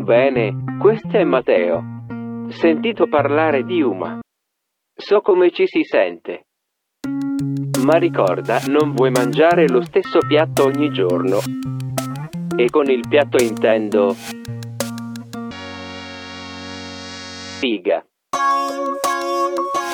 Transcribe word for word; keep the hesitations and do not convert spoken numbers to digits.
bene, questo è Matteo. Sentito parlare di Uma. So come ci si sente. Ma ricorda, non vuoi mangiare lo stesso piatto ogni giorno. E con il piatto intendo... figa.